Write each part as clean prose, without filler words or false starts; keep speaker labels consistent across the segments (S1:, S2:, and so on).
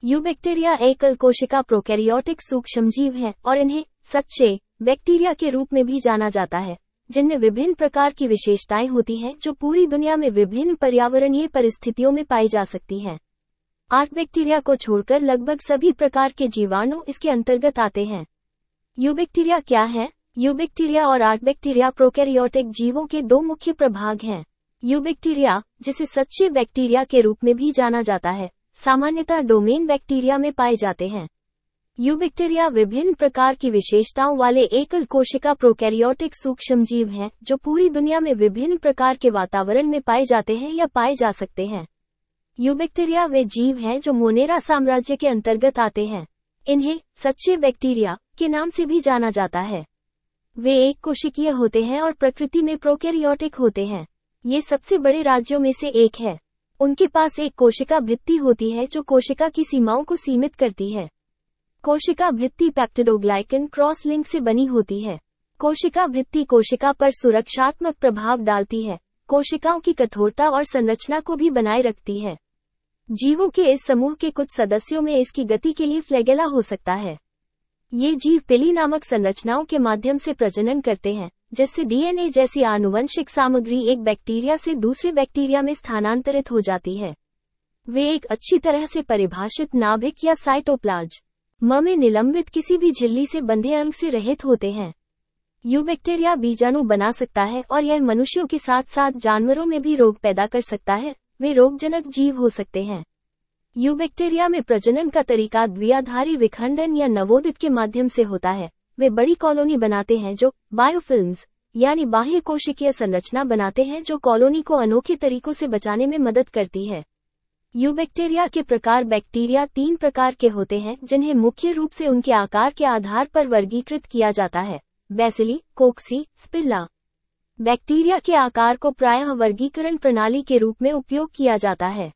S1: Eubacteria एकल कोशिका prokaryotic सूक्ष्मजीव हैं और इन्हें सच्चे बैक्टीरिया के रूप में भी जाना जाता है, जिनमें विभिन्न प्रकार की विशेषताएं होती हैं जो पूरी दुनिया में विभिन्न पर्यावरणीय परिस्थितियों में पाई जा सकती हैं। आर्कबैक्टीरिया को छोड़कर लगभग सभी प्रकार के जीवाणु इसके अंतर्गत आते हैं। यूबैक्टीरिया क्या है? यूबैक्टीरिया और आर्कबैक्टीरिया प्रोकैरियोटिक जीवों के दो मुख्य प्रभाग हैं। यूबैक्टीरिया, जिसे सच्चे बैक्टीरिया के रूप में भी जाना जाता है, सामान्यतः डोमेन बैक्टीरिया में पाए जाते हैं। यूबैक्टीरिया विभिन्न प्रकार की विशेषताओं वाले एकल कोशिका प्रोकैरियोटिक सूक्ष्मजीव हैं जो पूरी दुनिया में विभिन्न प्रकार के वातावरण में पाए जाते हैं या पाए जा सकते हैं। यूबैक्टीरिया वे जीव हैं जो मोनेरा साम्राज्य के अंतर्गत आते हैं। इन्हें सच्चे बैक्टीरिया के नाम से भी जाना जाता है। वे एक कोशिकीय होते हैं और प्रकृति में प्रोकैरियोटिक होते हैं। ये सबसे बड़े राज्यों में से एक है। उनके पास एक कोशिका भित्ति होती है जो कोशिका की सीमाओं को सीमित करती है। कोशिका भित्ति पेप्टिडोग्लाइकन क्रॉस लिंक से बनी होती है। कोशिका भित्ति कोशिका पर सुरक्षात्मक प्रभाव डालती है, कोशिकाओं की कठोरता और संरचना को भी बनाए रखती है। जीवों के इस समूह के कुछ सदस्यों में इसकी गति के लिए फ्लैगेला हो सकता है। ये जीव पिली नामक संरचनाओं के माध्यम से प्रजनन करते हैं, जिससे डीएनए जैसी आनुवंशिक सामग्री एक बैक्टीरिया से दूसरे बैक्टीरिया में स्थानांतरित हो जाती है। वे एक अच्छी तरह से परिभाषित नाभिक या साइटोप्लाज्म में निलंबित किसी भी झिल्ली से बंधे अंग से रहित होते हैं। यूबैक्टीरिया बीजाणु बना सकता है और यह मनुष्यों के साथ साथ जानवरों में भी रोग पैदा कर सकता है। वे रोगजनक जीव हो सकते हैं। यूबैक्टीरिया में प्रजनन का तरीका द्विआधारी विखंडन या नवोदित के माध्यम से होता है। वे बड़ी कॉलोनी बनाते हैं जो बायोफिल्म्स यानी बाह्य कोशिकीय संरचना बनाते हैं जो कॉलोनी को अनोखे तरीकों से बचाने में मदद करती है। यूबैक्टीरिया के प्रकार बैक्टीरिया 3 प्रकार के होते हैं जिन्हें मुख्य रूप से उनके आकार के आधार पर वर्गीकृत किया जाता है: बैसिली, कोक्सी, स्पिल्ला। बैक्टीरिया के आकार को प्रायः वर्गीकरण प्रणाली के रूप में उपयोग किया जाता है।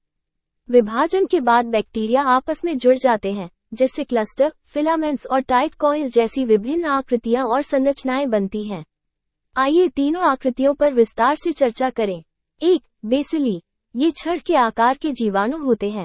S1: विभाजन के बाद बैक्टीरिया आपस में जुड़ जाते हैं, जिससे क्लस्टर, फिलामेंट्स और टाइट कॉइल जैसी विभिन्न आकृतियां और संरचनाएं बनती हैं। आइए तीनों आकृतियों पर विस्तार से चर्चा करें। 1. बेसिली, ये छड़ के आकार के जीवाणु होते हैं।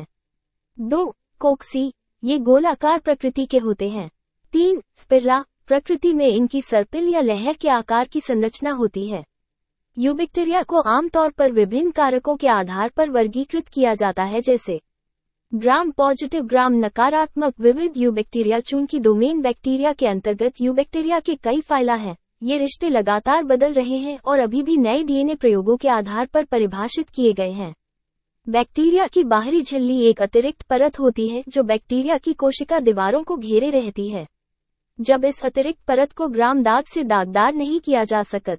S1: 2. कोक्सी, ये गोलाकार प्रकृति के होते हैं। 3. स्पिर्ला, प्रकृति में इनकी सर्पिल या लहर के आकार की संरचना होती है। यूबैक्टीरिया को आमतौर पर विभिन्न कारकों के आधार पर वर्गीकृत किया जाता है, जैसे ग्राम पॉजिटिव, ग्राम नकारात्मक, विविध यूबैक्टीरिया। चूंकि डोमेन बैक्टीरिया के अंतर्गत यूबैक्टीरिया के कई फाइला हैं, ये रिश्ते लगातार बदल रहे हैं और अभी भी नए डीएनए प्रयोगों के आधार पर परिभाषित किए गए हैं। बैक्टीरिया की बाहरी झिल्ली एक अतिरिक्त परत होती है जो बैक्टीरिया की कोशिका दीवारों को घेरे रहती है। जब इस अतिरिक्त परत को ग्राम दाग से दागदार नहीं किया जा सकता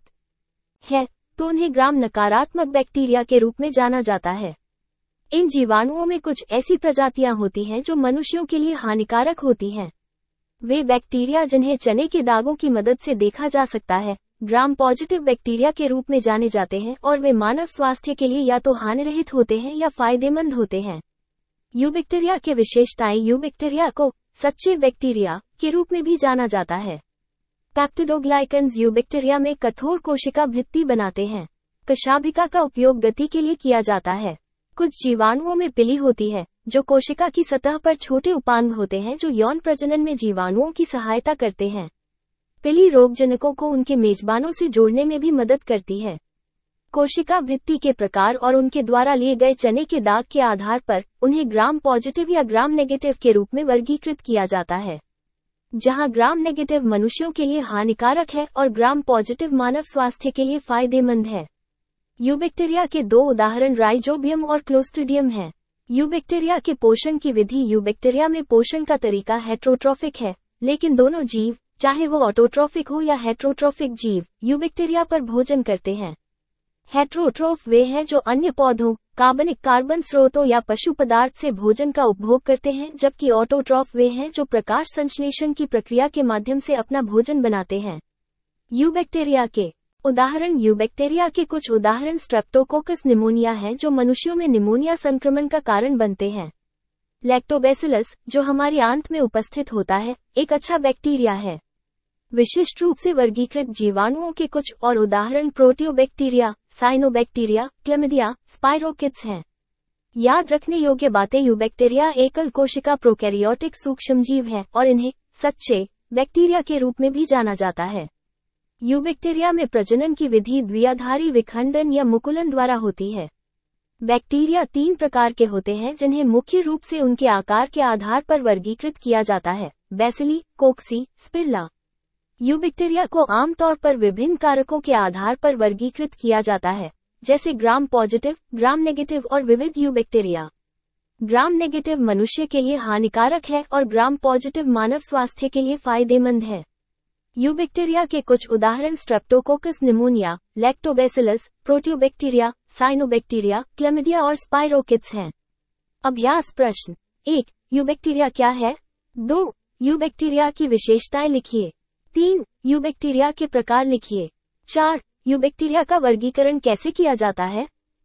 S1: है तो उन्हें ग्राम नकारात्मक बैक्टीरिया के रूप में जाना जाता है। इन जीवाणुओं में कुछ ऐसी प्रजातियां होती हैं जो मनुष्यों के लिए हानिकारक होती हैं। वे बैक्टीरिया जिन्हें चने के दागों की मदद से देखा जा सकता है, ग्राम पॉजिटिव बैक्टीरिया के रूप में जाने जाते हैं और वे मानव स्वास्थ्य के लिए या तो हानिरहित होते हैं या फायदेमंद होते हैं। यूबैक्टीरिया के विशेषताएं। यूबैक्टीरिया को सच्चे बैक्टीरिया के रूप में भी जाना जाता है। पेप्टिडोग्लाइकन्स यूबैक्टीरिया में कठोर कोशिका भित्ति बनाते हैं। कशाभिका का उपयोग गति के लिए किया जाता है। कुछ जीवाणुओं में पिली होती है, जो कोशिका की सतह पर छोटे उपांग होते हैं जो यौन प्रजनन में जीवाणुओं की सहायता करते हैं। पिली रोगजनकों को उनके मेजबानों से जोड़ने में भी मदद करती है। कोशिका भित्ति के प्रकार और उनके द्वारा लिए गए चने के दाग के आधार पर उन्हें ग्राम पॉजिटिव या ग्राम नेगेटिव के रूप में वर्गीकृत किया जाता है, जहां ग्राम नेगेटिव मनुष्यों के लिए हानिकारक है और ग्राम पॉजिटिव मानव स्वास्थ्य के लिए फायदेमंद है। यूबैक्टीरिया के 2 उदाहरण राइजोबियम और क्लोस्ट्रिडियम हैं। यूबैक्टीरिया के पोषण की विधि। यूबैक्टीरिया में पोषण का तरीका हेट्रोट्रोफिक है, लेकिन दोनों जीव, चाहे वो ऑटोट्रोफिक हो या हेट्रोट्रोफिक जीव, यूबैक्टीरिया पर भोजन करते हैं। हेट्रोट्रोफ वे हैं जो अन्य पौधों, कार्बन स्रोतों या पशु पदार्थ से भोजन का उपभोग करते हैं, जबकि ऑटोट्रोफ वे हैं जो प्रकाश संश्लेषण की प्रक्रिया के माध्यम से अपना भोजन बनाते हैं। यूबैक्टीरिया के उदाहरण। यूबैक्टीरिया के कुछ उदाहरण स्ट्रेप्टोकोकस निमोनिया हैं जो मनुष्यों में निमोनिया संक्रमण का कारण बनते हैं। लैक्टोबैसिलस, जो हमारी आंत में उपस्थित होता है, एक अच्छा बैक्टीरिया है। विशिष्ट रूप से वर्गीकृत जीवाणुओं के कुछ और उदाहरण प्रोटियोबैक्टीरिया, साइनोबैक्टीरिया, क्लैमिडिया, स्पाइरोकिट्स हैं। याद रखने योग्य बातें। यूबैक्टीरिया एकल कोशिका प्रोकैरियोटिक सूक्ष्मजीव हैं और इन्हें सच्चे बैक्टीरिया के रूप में भी जाना जाता है। यूबैक्टीरिया में प्रजनन की विधि द्विआधारी विखंडन या मुकुलन द्वारा होती है। बैक्टीरिया 3 प्रकार के होते हैं जिन्हें मुख्य रूप से उनके आकार के आधार पर वर्गीकृत किया जाता है: बैसिली, कोक्सी, स्पिरला। यूबैक्टीरिया को आमतौर पर विभिन्न कारकों के आधार पर वर्गीकृत किया जाता है, जैसे ग्राम पॉजिटिव, ग्राम नेगेटिव और विविध यूबैक्टीरिया। ग्राम नेगेटिव मनुष्य के लिए हानिकारक है और ग्राम पॉजिटिव मानव स्वास्थ्य के लिए फायदेमंद है। यूबैक्टीरिया के कुछ उदाहरण streptococcus pneumoniae, lactobacillus, proteobacteria, cyanobacteria, chlamydia और स्पाइरोकिट्स हैं। अभ्यास प्रश्न 1. यूबैक्टीरिया क्या है? 2. यूबैक्टीरिया की विशेषताएं लिखिए। 3. यूबैक्टीरिया के प्रकार लिखिए। 4. यूबैक्टीरिया का वर्गीकरण कैसे किया जाता है?